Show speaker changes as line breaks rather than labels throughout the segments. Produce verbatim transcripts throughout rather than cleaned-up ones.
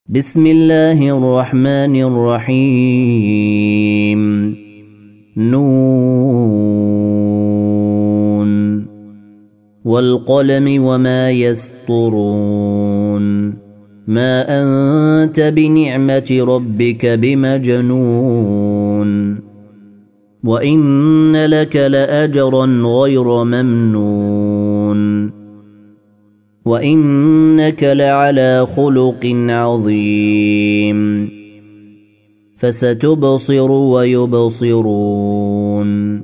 بسم الله الرحمن الرحيم نون والقلم وما يسطرون ما أنت بنعمة ربك بمجنون وإن لك لأجرا غير ممنون وإنك لعلى خلق عظيم فستبصر ويبصرون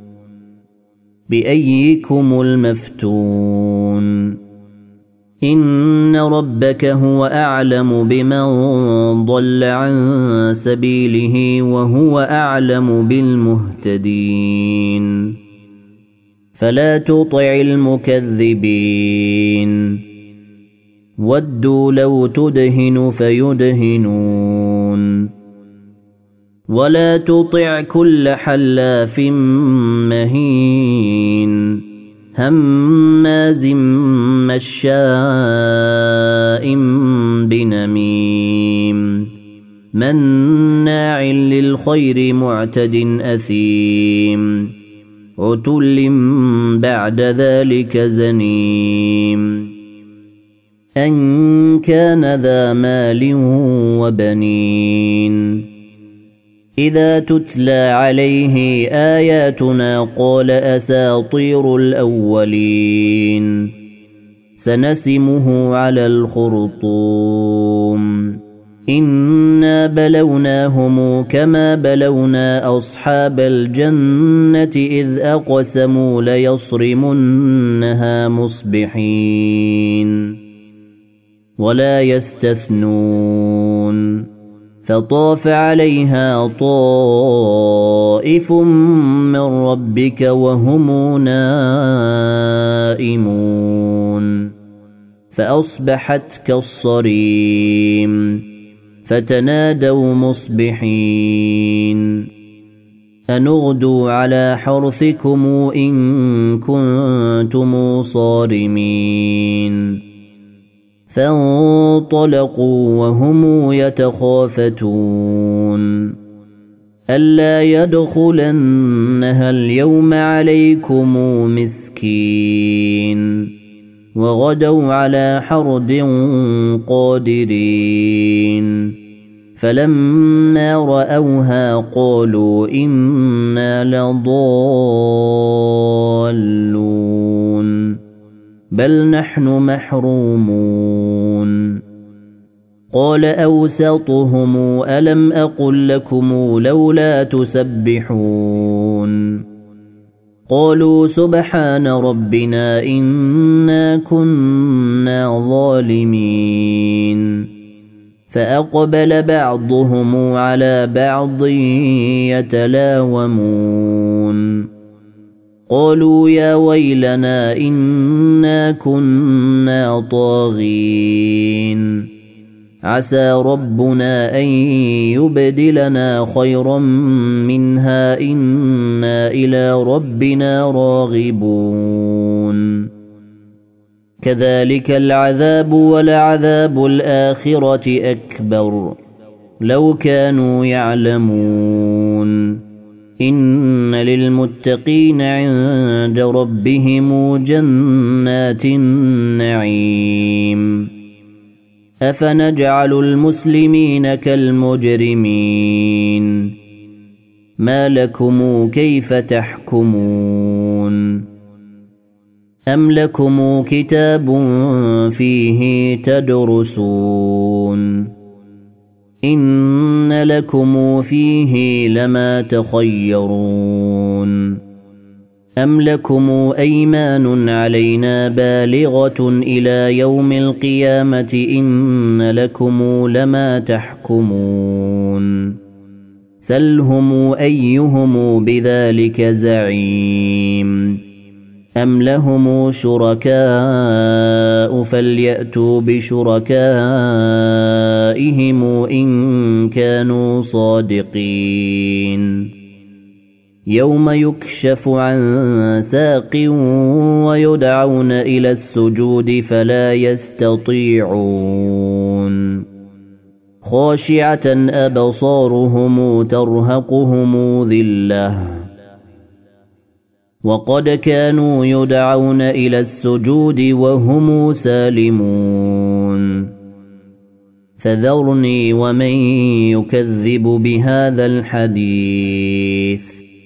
بأيكم المفتون إن ربك هو أعلم بمن ضل عن سبيله وهو أعلم بالمهتدين فلا تطع المكذبين ودوا لو تدهن فيدهنون ولا تطع كل حلاف مهين هماز مشاء بنميم مناع للخير معتد أثيم عتل بعد ذلك زنيم أن كان ذا مال وبنين إذا تتلى عليه آياتنا قال أساطير الأولين سنسمه على الخرطوم إنا بلوناهم كما بلونا أصحاب الجنة إذ أقسموا ليصرمنها مصبحين ولا يستثنون فطاف عليها طائف من ربك وهم نائمون فأصبحت كالصريم فتنادوا مصبحين أن اغدوا على حرثكم إن كنتم صارمين فانطلقوا وهم يتخافتون ألا يدخلنها اليوم عليكم مسكين وغدوا على حرد قادرين فلما رأوها قالوا إنا لضالون بل نحن محرومون قال أوسطهم ألم أقل لكم لولا تسبحون قالوا سبحان ربنا إنا كنا ظالمين فأقبل بعضهم على بعض يتلاومون قالوا يا ويلنا إنا كنا طاغين عسى ربنا أن يبدلنا خيرا منها إنا إلى ربنا راغبون كذلك العذاب ولعذاب الآخرة أكبر لو كانوا يعلمون إن للمتقين عند ربهم جنات النعيم أفنجعل المسلمين كالمجرمين ما لكم كيف تحكمون أم لكم كتاب فيه تدرسون إن لكم فيه لما تخيرون أم لكم أيمان علينا بالغة إلى يوم القيامة إن لكم لما تحكمون سلهم أيهم بذلك زعيم أم لهم شركاء فليأتوا بشركائهم إن كانوا صادقين يوم يكشف عن ساق ويدعون إلى السجود فلا يستطيعون خاشعة أبصارهم ترهقهم ذلة وقد كانوا يدعون إلى السجود وهم سالمون فذرني ومن يكذب بهذا الحديث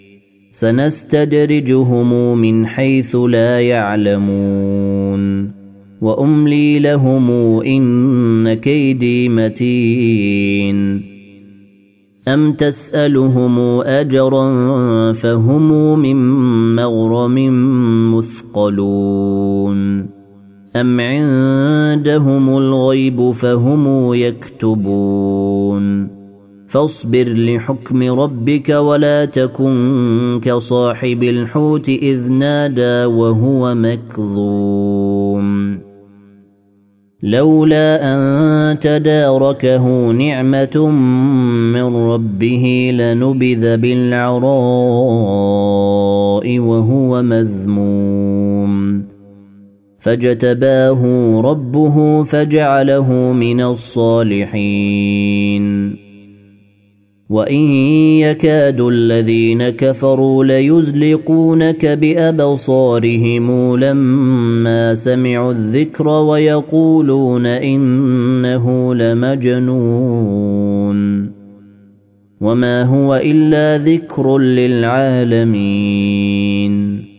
سنستدرجهم من حيث لا يعلمون وأملي لهم إن كيدي متين أم تسألهم أجرا فهم من مغرم مثقلون أم عندهم الغيب فهم يكتبون فاصبر لحكم ربك ولا تكن كصاحب الحوت إذ نادى وهو مكظوم لولا أن تداركه نعمة من ربه لنبذ بالعراء وهو مذموم فاجتباه ربه فجعله من الصالحين وإن يكاد الذين كفروا ليزلقونك بأبصارهم لما سمعوا الذكر ويقولون إنه لمجنون وما هو إلا ذكر للعالمين